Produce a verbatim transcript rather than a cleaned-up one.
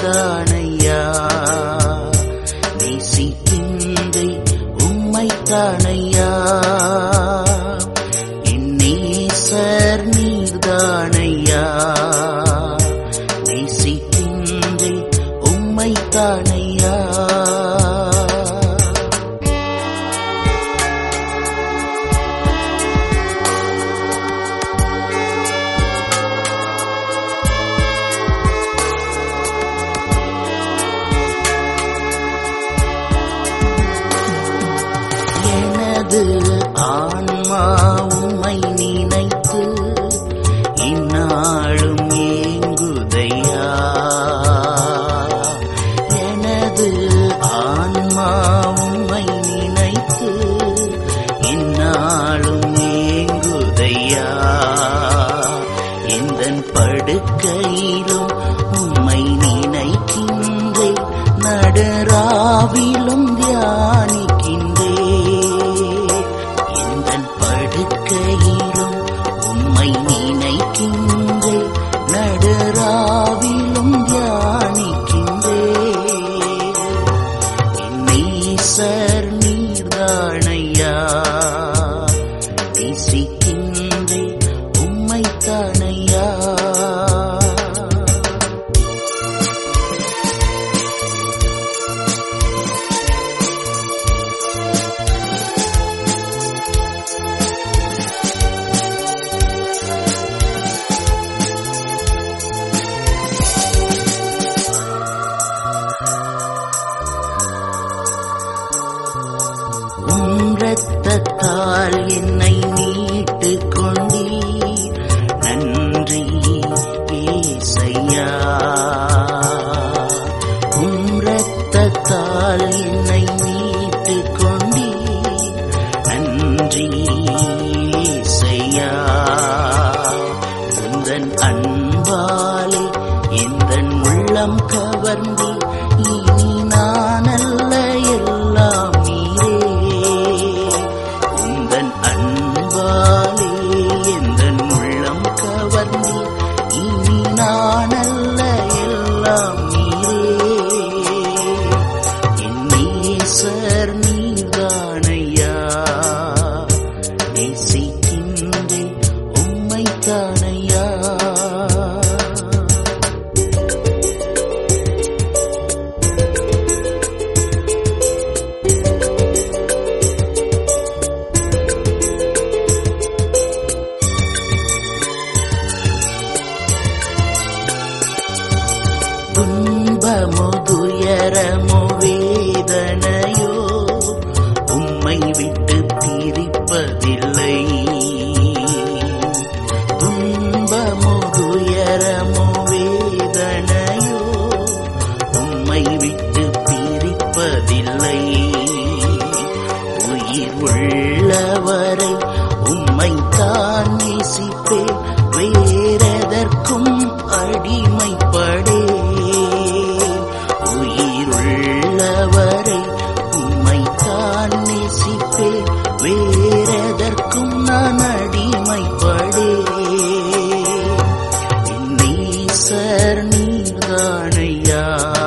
நீர்தானையா, நேசிக்கின்றே உம்மைத்தானையா, என் நேசர் நீர்தானையா, நேசிக்கின்றே உம்மைத்தானையா. ஆன்மா உம்மை நினைத்து இந்நாளும் ஏங்குதையா, எனது ஆன்மா உம்மை நினைத்து இந்நாளும் ஏங்குதையா, எந்தன் படுக்கையிலும் உம்மை நினைக்கின்றே, நடுராவிலும் தியானிக்கின்றே, படுக்கையிலும் உம்மை நினைக்கின்றே, நடுராவிலும் தியானிக்கின்றே, என் நேசர் நீர்தானையா, நேசிக்கின்றே உம்மைத்தானையா. இரத்தத்தால் என்னை மீட்டுக் கொண்டீர், நன்றி ஏசையா, உம் இரத்தத்தால் என்னை மீட்டுக் கொண்டீர், நன்றி ஏசையா, உந்தன் அன்பாலே எந்தன் உள்ளம் கவர்ந்தே, இனி நானல்ல எல்லாம் நீரே, அன்பாலே எந்தன் உள்ளம் கவர்ந்தே, இனி நானல்ல எல்லாம் நீரே, என் நேசர் நீர்தானையா, நேசிக்கின்றே உம்மைத்தானையா. துன்பமோ துயரமோ வேதனையோ உம்மை விட்டு பிரிப்பதில்லை, துன்பமோ துயரமோ வேதனையோ உம்மை விட்டு பிரிப்பதில்லை, உயிர் உள்ளவரை உம்மைத்தான் நேசிப்பே, வேறெதற்கும் அடிமைப்படே, உயிருள்ளவரை உம்மைத்தான் நேசிப்பே, வேறெதற்கும் நான் அடிமைப்படே, என் நேசர் நீர்தானையா,